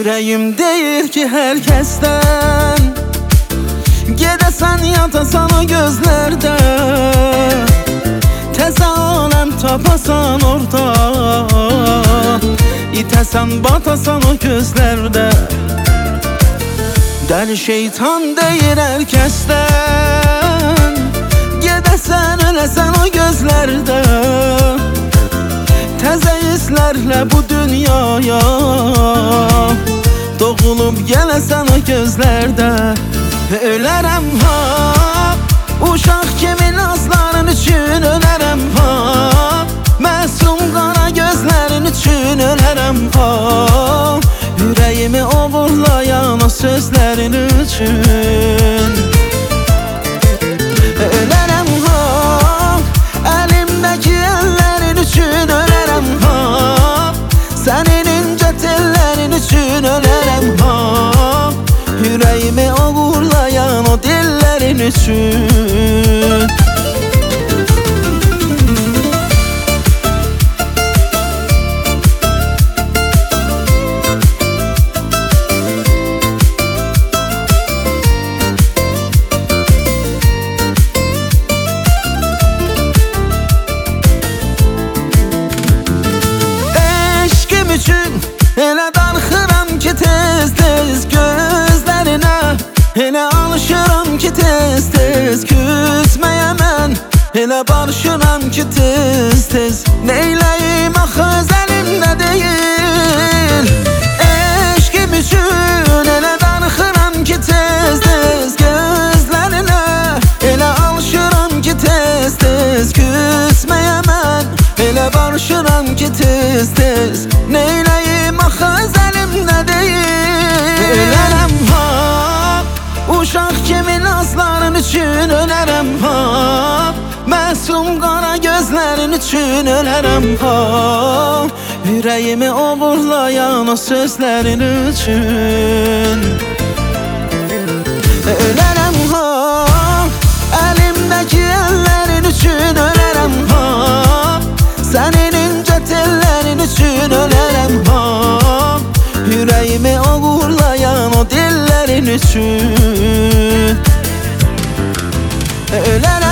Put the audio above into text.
Yüreğim deyir ki herkesten, gedəsən yatasan o gözlərdə, təzə aləm tapasan orada, itəsən batasan o gözlərdə. Dəli şeytan deyir herkesten, gedəsən öləsən o gözlərdə, təzə hisslərlə bu dünyaya doğulub gələsən o gözlərdə. Ölərəm ha, uşaq kimi nazların üçün ölərəm ha, məsum qara gözlərin üçün ölərəm ha, ürəyimi oğurlayan o sözlərin üçün. Ölərəm ha, əlimdəki əllərin üçün ölərəm ha, sənin incə tellərin üçün ölərəm ha, yüreğimi oğurlayan o dillerin üçün. Eşkim üçün elə darxıram ki tez-tez gözlərinə, elə alışıram ki tez-tez küsməyə mən, elə barışıram ki tez-tez. Neyləyim axı öz əlimdə deyil, eşkim üçün elə darxıram ki tez-tez gözlərinə, elə alışıram ki tez-tez küsməyə mən, elə barışıram ki tez-tez. Neyləyim axı öz əlimdə deyil. Ölərəm ha, uşaq kimi nazların üçün ölərəm ha, məsum qara gözlərin üçün ölərəm ha, ürəyimi oğurlayan o sözlərin üçün. Ölərəm ha, əlimdəki əllərin üçün ölərəm ha, sənin incə tellərin üçün ölərəm ha, yüreğimi oğurlayan o dillerin üçün. Ölərəm